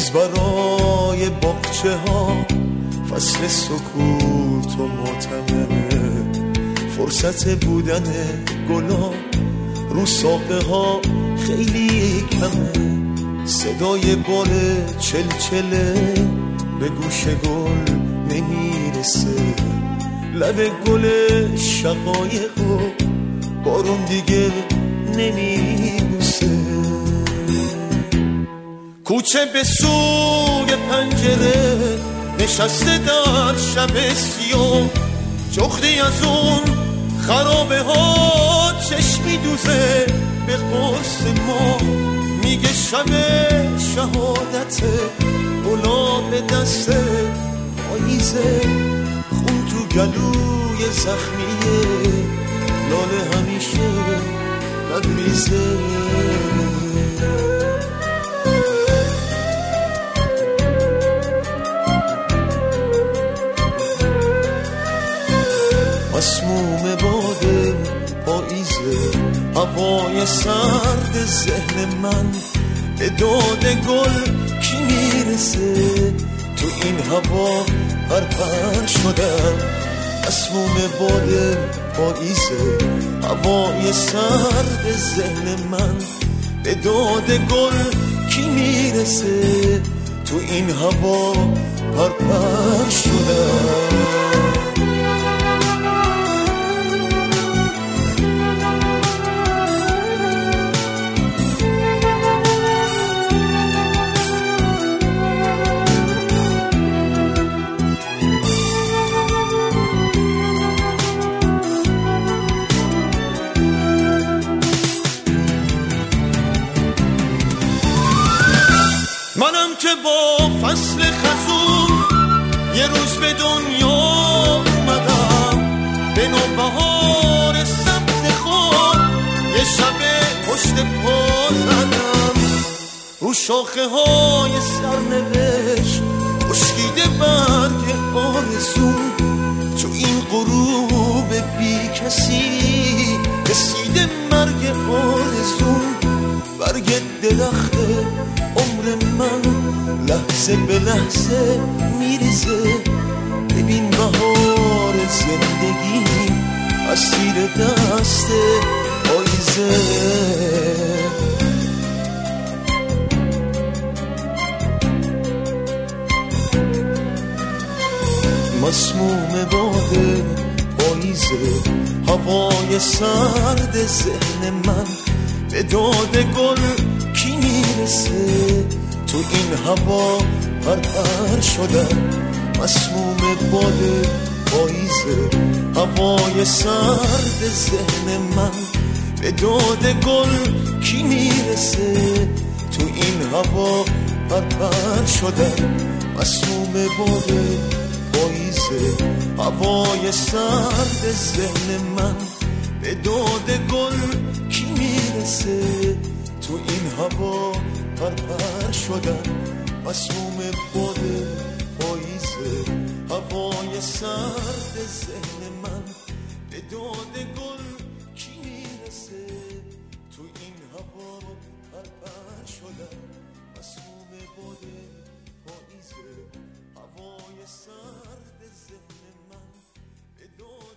روز برای باغچه ها فصل سکوت و معتمه، فرصت بودن گلا رو ساقه ها خیلی کمه، صدای بال چلچله به گوش گل نمیرسه، لب گل شقایق و بارون دیگه نمیبوسه. کوچه به سوی پنجره نشسته در شب سیاه، جغدی از اون خرابه ها چشمی دوزه به قرص ما، میگه شب شهادته گلا به دست پاییزه، خون تو گلوی زخمیه لاله همیشه نگریزه. مسموم باد پاییزه، هوای سرد ذهن من به داد گل کی میرسه، تو این هوا پرپر شدم. مسموم باد پاییزه، هوای سرد ذهن من به داد گل کی میرسه، تو این هوا پرپر شدم. منم که با فصل خزون یه روز به دنیا اومدم، به نوبهار سبز خود یه شب پشت پا زدم، رو شاخه های سرنوشت خشکیده برگ آرزون، تو این غروب بی کسی رسیده مرگ آرزون، برگ درخت عمر من لحظه به لحظه میریزه، ببین بهار زندگی اسیر دست پاییزه. مسموم باد پاییزه، هوای سرد ذهن من به داد گل کی میرسه، تو این هوا پرپر شدم. مسموم باد پاییزه، هوای سرد ذهن من به داد گل کی میرسه، تو این هوا پرپر شدم. مسموم باد پاییزه، هوای سرد ذهن من به داد گل کی میرسه، تو این هوا پرپر شدم. مسموم باد پاییزه، هوای سرد ذهن من به داد گل کی میرسه، تو این هوا پرپر شدم. مسموم باد پاییزه، هوای سرد ذهن من به داد